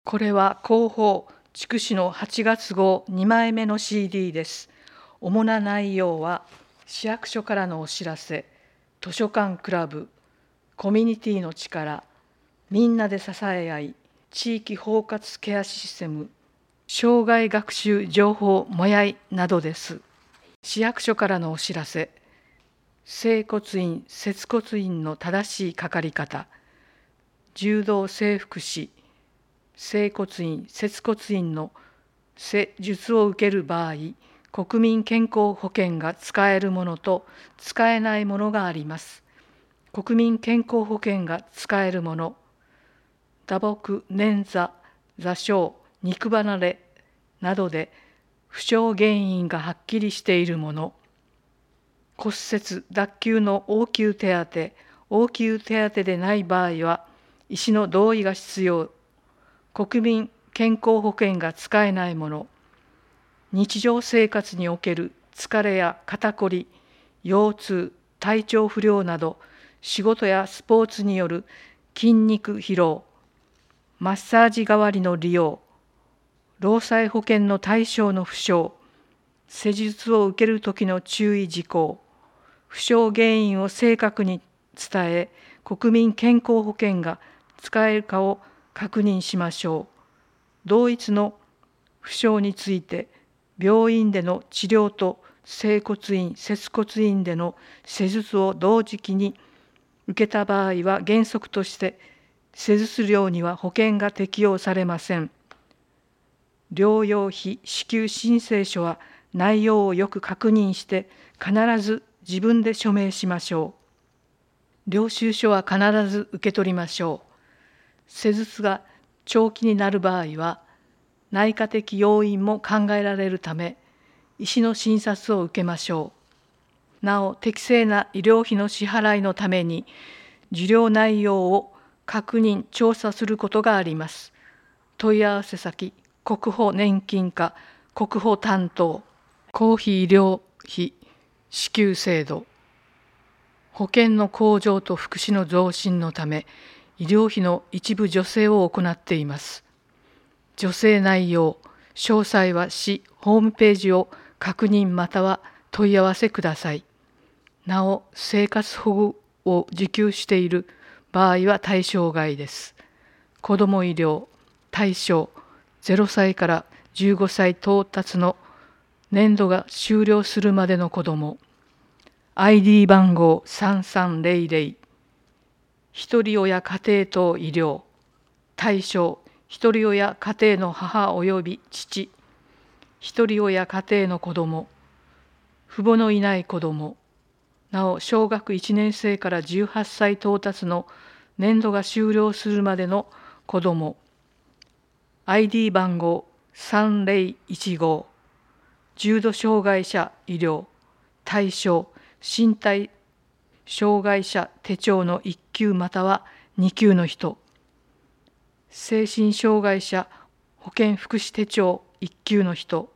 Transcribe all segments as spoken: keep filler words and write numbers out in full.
これは広報筑紫のはちがつ号にまいめの シーディー です。主な内容は、市役所からのお知らせ、図書館クラブ、コミュニティの力、みんなで支え合い、地域包括ケアシステム、障害学習情報もやいなどです。市役所からのお知らせ、整骨院・接骨院の正しいかかり方、柔道整復師、整骨院・接骨院の施術を受ける場合、国民健康保険が使えるものと使えないものがあります。国民健康保険が使えるもの、打撲、捻挫、座傷、肉離れなどで負傷原因がはっきりしているもの、骨折、脱臼の応急手当、応急手当でない場合は医師の同意が必要、国民健康保険が使えないもの、日常生活における疲れや肩こり、腰痛、体調不良など、仕事やスポーツによる筋肉疲労、マッサージ代わりの利用、労災保険の対象の負傷、施術を受けるときの注意事項、負傷原因を正確に伝え、国民健康保険が使えるかを確認しましょう。同一の負傷について、病院での治療と整骨院・接骨院での施術を同時期に受けた場合は、原則として施術料には保険が適用されません。療養費支給申請書は内容をよく確認して必ず自分で署名しましょう。領収書は必ず受け取りましょう。施術が長期になる場合は内科的要因も考えられるため、医師の診察を受けましょう。なお、適正な医療費の支払いのために受領内容を確認・調査することがあります。問い合わせ先、国保年金課国保担当、公費医療費支給制度、保険の向上と福祉の増進のため、医療費の一部助成を行っています。助成内容、詳細は市ホームページを確認または問い合わせください。なお、生活保護を受給している場合は対象外です。子ども医療対象、ゼロさいからじゅうごさい到達の年度が終了するまでの子ども、アイディー 番号さんさんゼロゼロ、ひとり親家庭等医療、対象、ひとり親家庭の母及び父、ひとり親家庭の子ども、父母のいない子ども、なお小学いちねんせいからじゅうはっさい到達の年度が終了するまでの子ども、アイディー 番号さんゼロいちご、重度障害者医療、対象、身体障害者手帳のいっきゅうまたはにきゅうの人、精神障害者保健福祉手帳いっきゅうの人、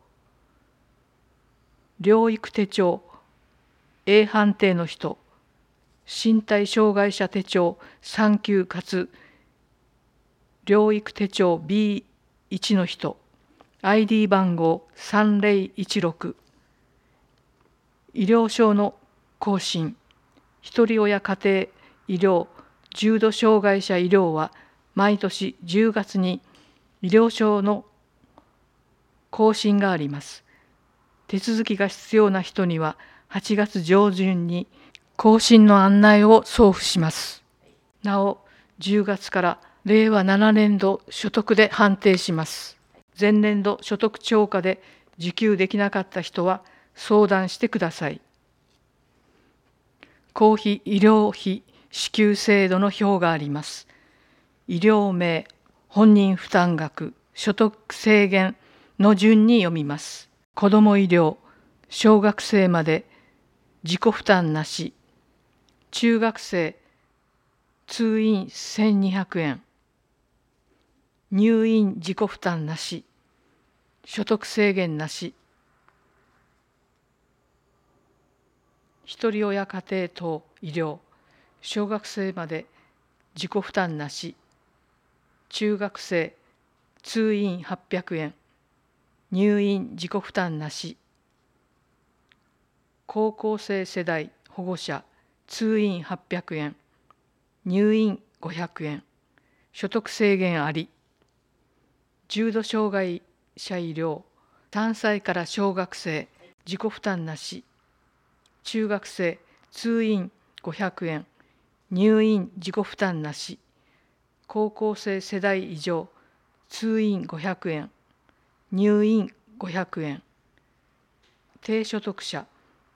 療育手帳 エー 判定の人、身体障害者手帳さんきゅうかつ療育手帳 ビーいち の人、アイディー 番号さんゼロいちろく、医療証の更新、ひとり親家庭医療重度障害者医療は毎年じゅうがつに医療証の更新があります。手続きが必要な人にははちがつ上旬に更新の案内を送付します。なお、じゅうがつかられいわななねんど所得で判定します。前年度所得超過で受給できなかった人は相談してください。公費医療費支給制度の表があります。医療名、本人負担額、所得制限の順に読みます。子ども医療、小学生まで自己負担なし、中学生、通院せんにひゃくえん、入院自己負担なし、所得制限なし、ひとり親家庭等医療、小学生まで自己負担なし、中学生、 通院はっぴゃくえん、入院自己負担なし。高校生世代保護者通院はっぴゃくえん、入院ごひゃくえん、所得制限あり。重度障害者医療さんさいから小学生自己負担なし。中学生通院ごひゃくえん、入院自己負担なし。高校生世代以上通院ごひゃくえん、入院ごひゃくえん。低所得者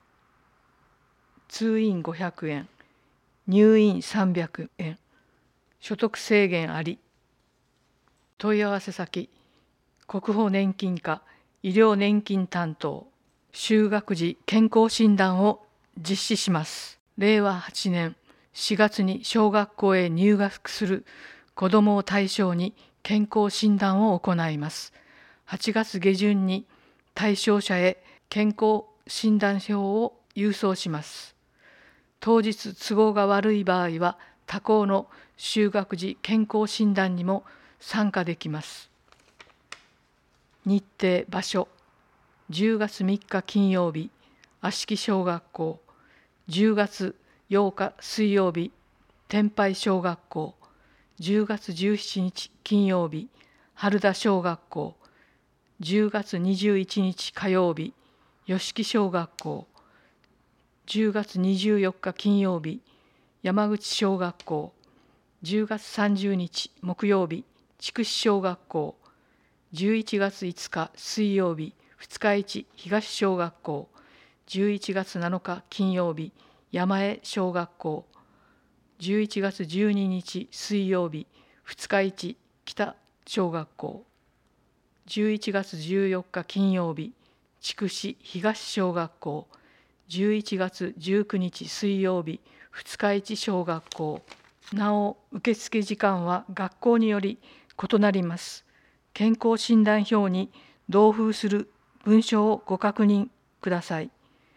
通院ごひゃくえん、入院さんびゃくえん、所得制限あり。問い合わせ先、国保年金課医療年金担当。就学時健康診断を実施します。れいわはちねんしがつに小学校へ入学する子どもを対象に健康診断を行います。はちがつげじゅんに対象者へ健康診断票を郵送します。当日都合が悪い場合は他校の就学時健康診断にも参加できます。日程・場所、じゅうがつみっか金曜日、芦木小学校。じゅうがつようか水曜日、天拝小学校。じゅうがつじゅうしちにち金曜日、春田小学校。じゅうがつにじゅういちにち火曜日、吉木小学校。じゅうがつにじゅうよっか金曜日、山口小学校。じゅうがつさんじゅうにち木曜日、筑紫小学校。じゅういちがついつか水曜日、二日市東小学校。じゅういちがつなのか金曜日、山江小学校。じゅういちがつじゅうににち水曜日、二日市北小学校。じゅういちがつじゅうよっか金曜日、筑紫東小学校。じゅういちがつじゅうくにち水曜日、二日市小学校。なお、受付時間は学校により異なります。健康診断票に同封する文書をご確認ください。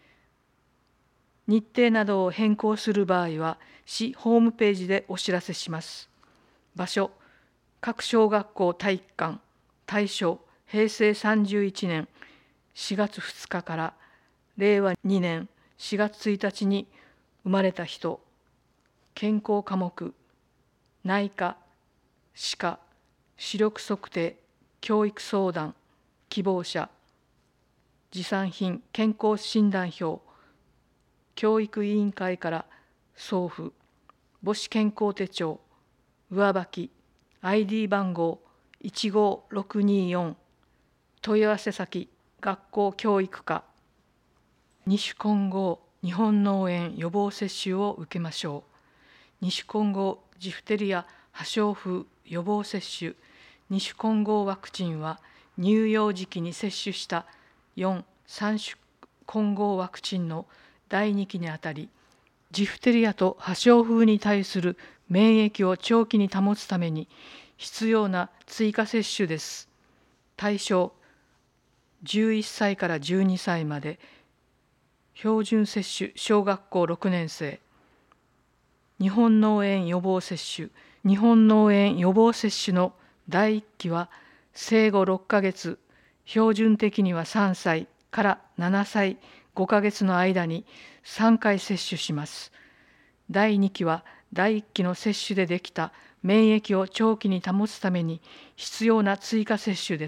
日程などを変更する場合は、市ホームページでお知らせします。場所、各小学校体育館。対象、へいせいさんじゅういちねんしがつふつかかられいわにねんしがつついたちに生まれた人。健康科目、内科、歯科、視力測定、教育相談、希望者。持参品、健康診断票、教育委員会から送付、母子健康手帳、上履き、アイディー 番号いちごろくによん、問い合わせ先、学校教育課。二種混合日本脳炎予防接種を受けましょう。二種混合ジフテリア破傷風予防接種、二種混合ワクチンは乳幼児期に接種したよん、三種混合ワクチンのだいにきにあたり、ジフテリアと破傷風に対する免疫を長期に保つために必要な追加接種です。対象、じゅういっさいからじゅうにさいまで、標準接種小学校ろくねんせい。日本脳炎予防接種、日本脳炎予防接種のだいいっきは生後ろっかげつ、標準的にはさんさいからななさいごかげつの間にさんかい接種します。だいにきはだいいっきの接種でできた免疫を長期に保つために必要な追加接種です。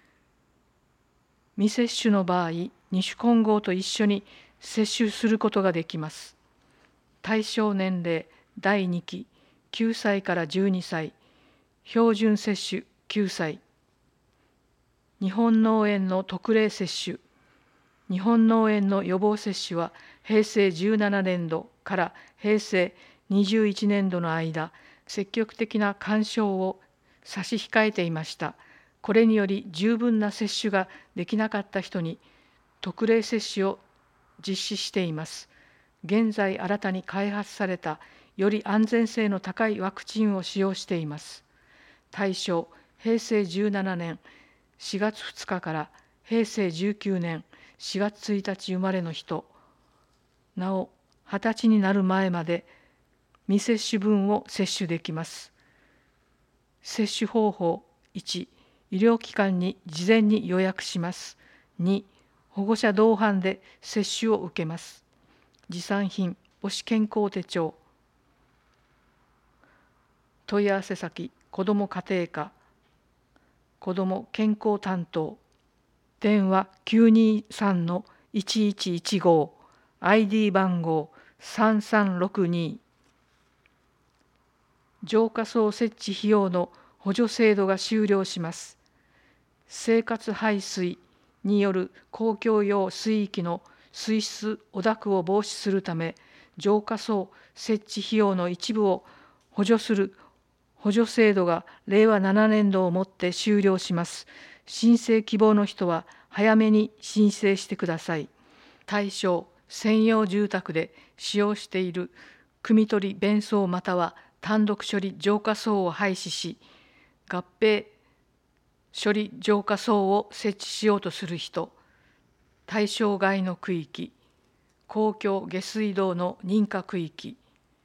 未接種の場合、二種混合と一緒に接種することができます。対象年齢だいにき、きゅうさいからじゅうにさい、標準接種きゅうさい。日本脳炎の特例接種、日本脳炎の予防接種はへいせいじゅうななねんどからへいせいにじゅういちねんどの間、積極的な勧奨を差し控えていました。これにより十分な接種ができなかった人に特例接種を実施しています。現在新たに開発されたより安全性の高いワクチンを使用しています。対象、へいせいじゅうななねんしがつふつかからへいせいじゅうきゅうねんしがつついたち生まれの人。なお、はたちになる前まで未接種分を接種できます。接種方法いち、 医療機関に事前に予約します。に、保護者同伴で接種を受けます。持参品、母子健康手帳。問い合わせ先、子ども家庭科、子ども健康担当。電話 きゅうにさんのいちいちいちご、アイディー 番号さんさんろくに。浄化槽設置費用の補助制度が終了します。生活排水による公共用水域の水質汚濁を防止するため、浄化槽設置費用の一部を補助する補助制度がれいわななねんどをもって終了します。申請希望の人は早めに申請してください。対象、専用住宅で使用している汲み取り弁槽または単独処理浄化槽を廃止し、合併処理浄化槽を設置しようとする人、対象外の区域、公共下水道の認可区域、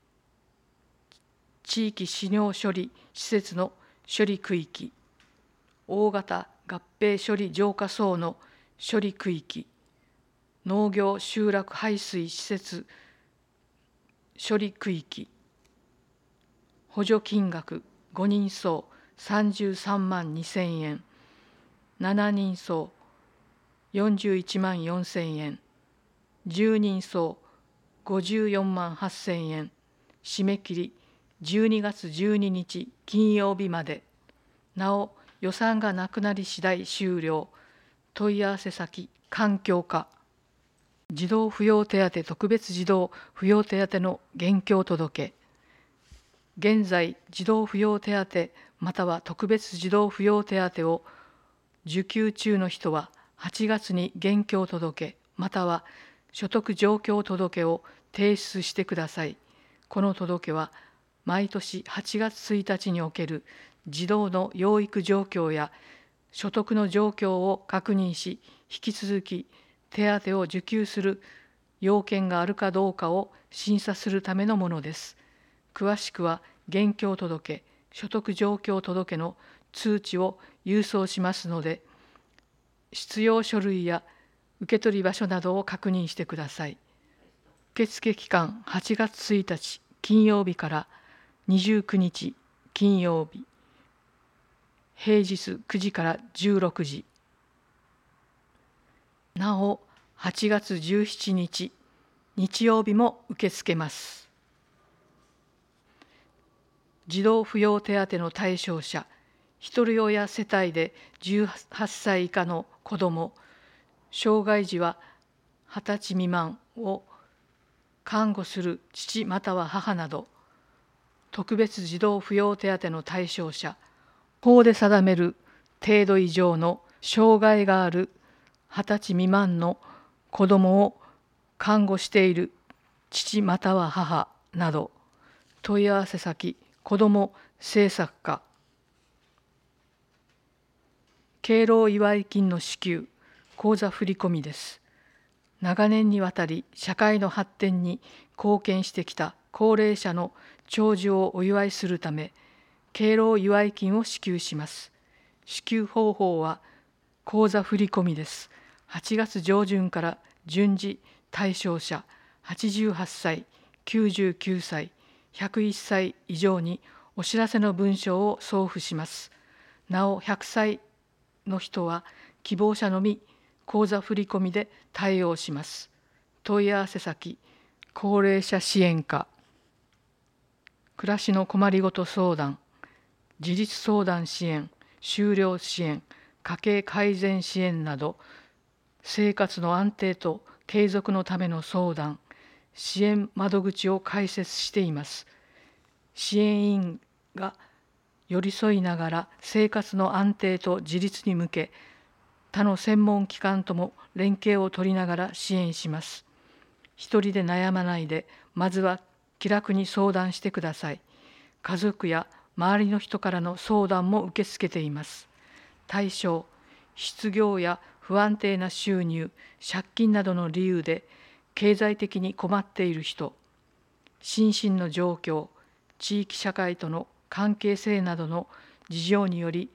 地域使用処理施設の処理区域、大型合併処理浄化槽の処理区域、農業集落排水施設処理区域、補助金額ごにんそうさんじゅうさんまんにせんえん、しちにんそうよんじゅういちまんよんせんえん、じゅうにんそうごじゅうよんまんはっせんえん、締め切りじゅうにがつじゅうににち金曜日まで。なお予算がなくなり次第終了。問い合わせ先、環境課。児童扶養手当特別児童扶養手当の現況届。現在、児童扶養手当または特別児童扶養手当を受給中の人ははちがつに現況届または所得状況届を提出してください。この届は毎年はちがつついたちにおける児童の養育状況や所得の状況を確認し、引き続き手当を受給する要件があるかどうかを審査するためのものです。詳しくは現況届、所得状況届の通知を郵送しますので、必要書類や受け取り場所などを確認してください。受付期間はちがつついたち金曜日からにじゅうくにち金曜日、平日くじからじゅうろくじ。なおはちがつじゅうしちにち日曜日も受け付けます。児童扶養手当の対象者、ひとり親世帯でじゅうはっさい以下の子ども、障害児ははたち未満を看護する父または母など、特別児童扶養手当の対象者、法で定める程度以上の障害があるはたち未満の子どもを看護している父または母など、問い合わせ先、子ども政策課。敬老祝い金の支給、口座振込です。長年にわたり社会の発展に貢献してきた高齢者の長寿をお祝いするため、敬老祝い金を支給します。支給方法は口座振込です。はちがつ上旬から順次対象者はちじゅうはっさい、きゅうじゅうきゅうさい、ひゃくいっさい以上にお知らせの文書を送付します。なおひゃくさいの人は希望者のみ口座振込で対応します。問い合わせ先、高齢者支援課。暮らしの困りごと相談、自立相談支援、就労支援、家計改善支援など、生活の安定と継続のための相談、支援窓口を開設しています。支援員が寄り添いながら生活の安定と自立に向け、他の専門機関とも連携を取りながら支援します。一人で悩まないで、まずは気楽に相談してください。家族や周りの人からの相談も受け付けています。対象、失業や不安定な収入、借金などの理由で経済的に困っている人、心身の状況、地域社会との関係性などの事情により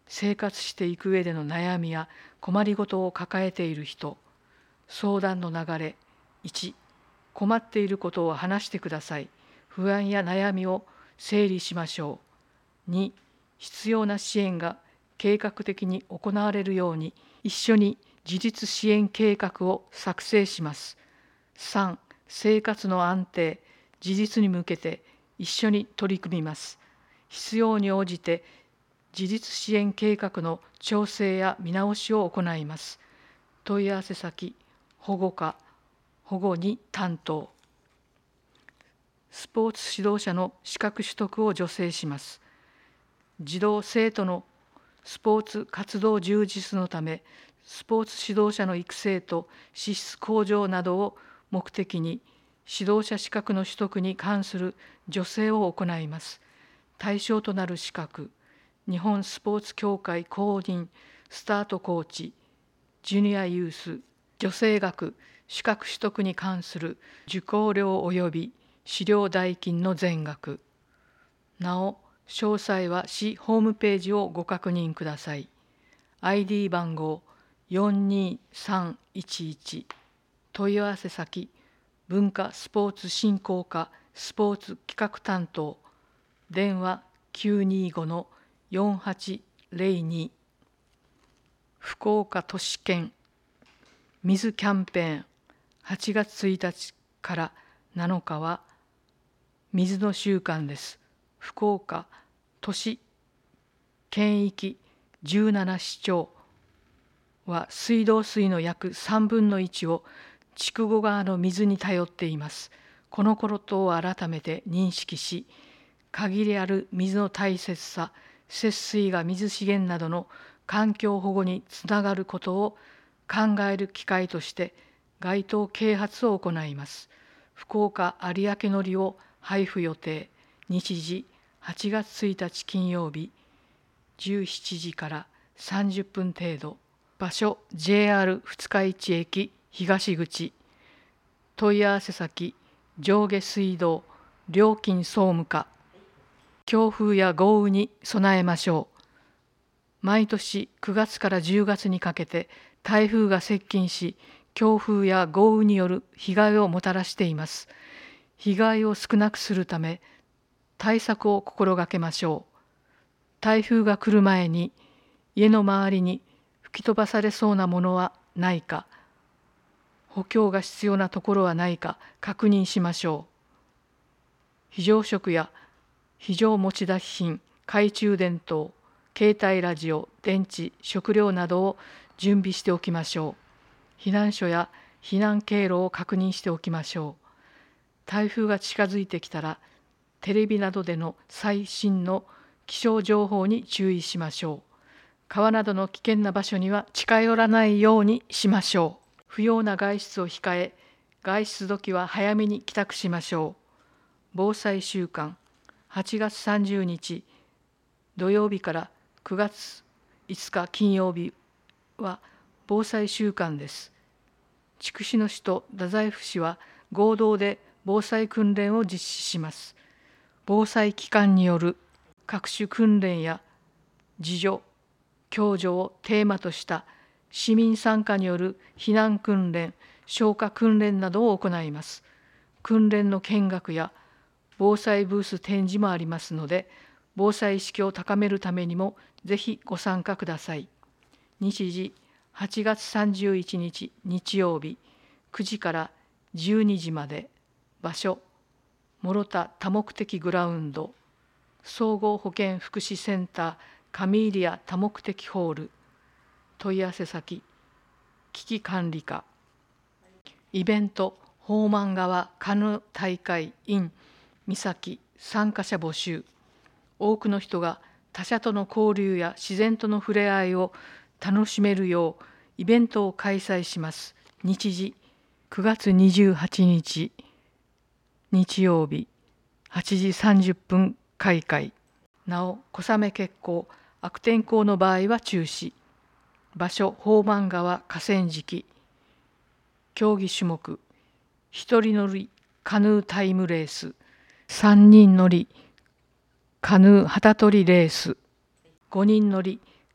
生活していく上での悩みや困りごとを抱えている人。相談の流れ。いち、困っていることを話してください。不安や悩みを整理しましょう。に、必要な支援が計画的に行われるように一緒に自立支援計画を作成します。さん、生活の安定、自立に向けて一緒に取り組みます。必要に応じて自立支援計画の調整や見直しを行います。問い合わせ先、保護課、保護に担当。スポーツ指導者の資格取得を助成します。児童生徒のスポーツ活動充実のため、スポーツ指導者の育成と資質向上などを目的に、指導者資格の取得に関する助成を行います。対象となる資格、日本スポーツ協会公認スタートコーチ、ジュニアユース、助成額、資格取得に関する受講料及び資料代金の全額。なお、詳細は市ホームページをご確認ください。アイディー 番号よんにさんいちいち。問い合わせ先、文化スポーツ振興課スポーツ企画担当。電話きゅうにごのよんはちゼロに。福岡都市圏水キャンペーンはちがつついたちからなのかは水の週間です。福岡都市圏域じゅうなな市町は水道水の約さんぶんのいちを筑後川の水に頼っています。このことを改めて認識し、限りある水の大切さ、節水が水資源などの環境保護につながることを考える機会として街頭啓発を行います。福岡有明のりを配布予定。日時はちがつついたち金曜日じゅうしちじからさんじゅっぷん程度。場所 ジェイアール 二日市駅東口。問い合わせ先、上下水道料金総務課。強風や豪雨に備えましょう。毎年くがつからじゅうがつにかけて台風が接近し、強風や豪雨による被害をもたらしています。被害を少なくするため対策を心がけましょう。台風が来る前に家の周りに吹き飛ばされそうなものはないか、補強が必要なところはないか確認しましょう。非常食や非常持ち出し品、懐中電灯、携帯ラジオ、電池、食料などを準備しておきましょう。避難所や避難経路を確認しておきましょう。台風が近づいてきたら、テレビなどでの最新の気象情報に注意しましょう。川などの危険な場所には近寄らないようにしましょう。不要な外出を控え、外出時は早めに帰宅しましょう。防災週間、はちがつさんじゅうにち土曜日からくがついつか金曜日は防災週間です。筑紫野市と太宰府市は合同で防災訓練を実施します。防災機関による各種訓練や自助、共助をテーマとした市民参加による避難訓練、消火訓練などを行います。訓練の見学や防災ブース展示もありますので、防災意識を高めるためにもぜひご参加ください。日時はちがつさんじゅういちにち日曜日くじからじゅうにじまで。場所諸田多目的グラウンド、総合保健福祉センターカミーリア多目的ホール。問い合わせ先、危機管理課。イベント宝満川カヌー大会 in 三崎参加者募集。多くの人が他者との交流や自然との触れ合いを楽しめるようイベントを開催します。日時くがつにじゅうはちにち日曜日はちじさんじゅっぷん開会。なお小雨欠航、悪天候の場合は中止。場所宝満川河川敷。競技種目一人乗りカヌータイムレース、三人乗りカヌー旗取りレース、五人乗り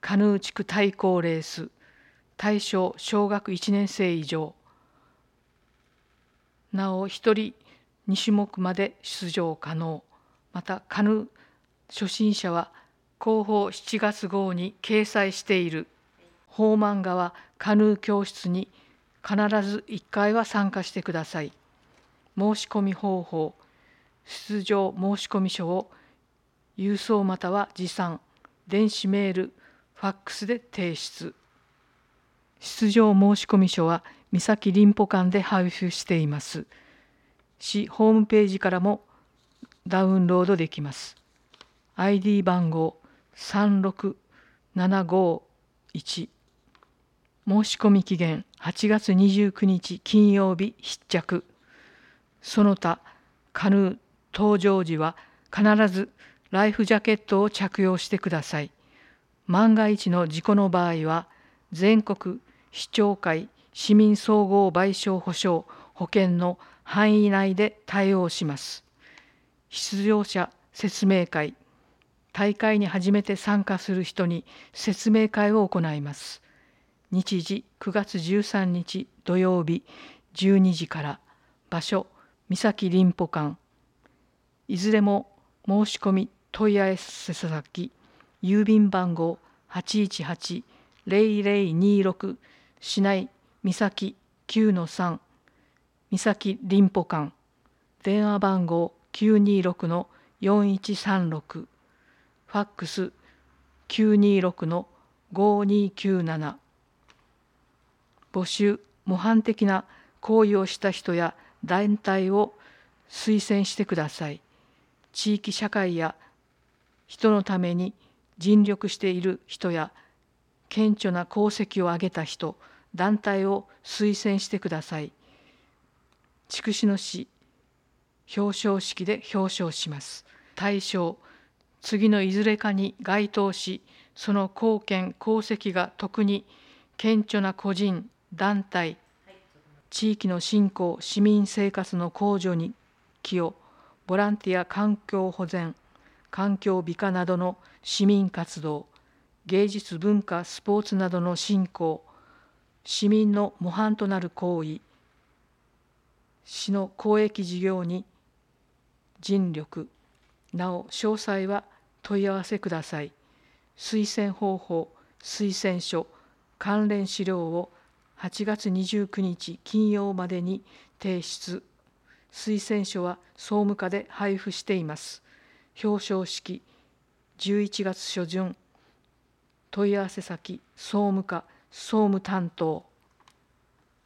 カヌー地区対抗レース、対象小学いちねん生以上。なおひとりに種目まで出場可能。またカヌー初心者は広報しちがつ号に掲載している宝満川カヌー教室に必ずいっかいは参加してください。申し込み方法、出場申し込み書を郵送または持参、電子メール、ファックスで提出。出場申し込み書は三崎林保館で配布しています。市ホームページからもダウンロードできます。アイディー 番号さんろくななごいち。申し込み期限はちがつにじゅうくにち金曜日必着。その他、カヌー登場時は必ずライフジャケットを着用してください。万が一の事故の場合は、全国市長会市民総合賠償保障保険の範囲内で対応します。出場者説明会、大会に初めて参加する人に説明会を行います。日時くがつじゅうさんにち土曜日じゅうにじから、場所三崎林保館。いずれも申し込み問い合わせ先、郵便番号 はちいちはちゼロゼロにろく 市内三崎 きゅうのさん 三崎林保館。電話番号 きゅうにろくのよんいちさんろく、ファックス きゅうにろくのごにきゅうなな。募集、模範的な行為をした人や団体を推薦してください。地域社会や人のために尽力している人や顕著な功績を挙げた人、団体を推薦してください。筑紫野市表彰式で表彰します。対象、次のいずれかに該当し、その貢献・功績が特に顕著な個人、団体、地域の振興、市民生活の向上に寄与、ボランティア環境保全、環境美化などの市民活動、芸術文化スポーツなどの振興、市民の模範となる行為、市の公益事業に尽力。なお詳細は問い合わせください。推薦方法、推薦書、関連資料をはちがつにじゅうくにち金曜までに提出。推薦書は総務課で配布しています。表彰式じゅういちがつしょじゅん。問い合わせ先、総務課、総務担当。